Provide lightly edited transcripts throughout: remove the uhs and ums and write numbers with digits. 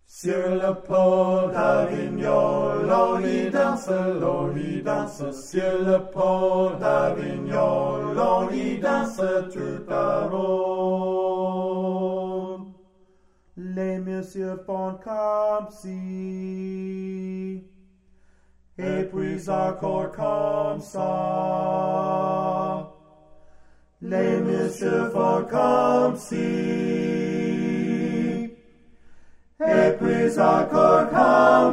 Sur le pont d'Avignon, l'on y danse, sur le pont d'Avignon, l'on y danse tout à ronde. Les messieurs font comme si, et puis encore comme ça. Les messieurs font comme si, et puis encore comme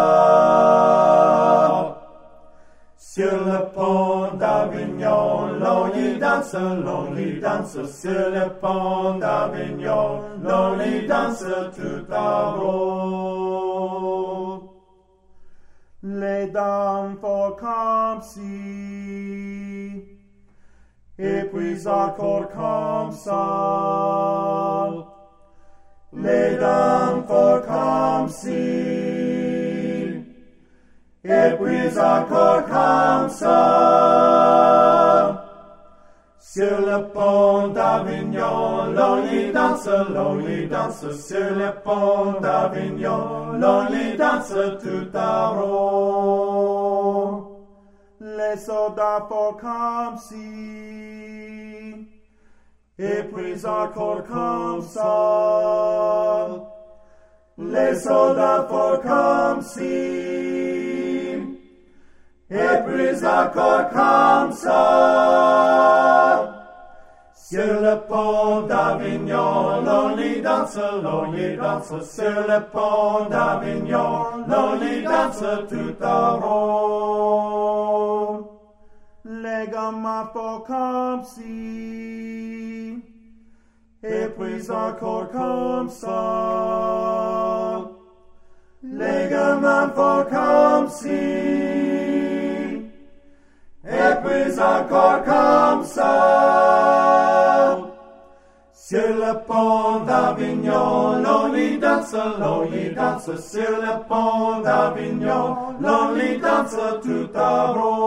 ça. Sur le pont d'Avignon, l'on y danse, sur le pont d'Avignon, l'on y danse tout à ronde. les dames font comme si, et puis encore comme ça. Les dames font comme si, et puis encore comme ça. Sur le pont d'Avignon, l'on y danse, sur le pont d'Avignon, l'on y danse tout à ronde. les soldats font comme si, et puis encore comme ça. Les soldats font comme si, et puis encore comme ça. Sur le pont d'Avignon, l'on y danse, sur le pont d'Avignon, l'on y danse tout à ronde. les gamins font comme si, et puis encore comme ça. Les gamins font comme si, et puis encore comme ça. Sur le pont d'Avignon, l'on y danse, sur le pont d'Avignon, l'on y danse tout à ronde.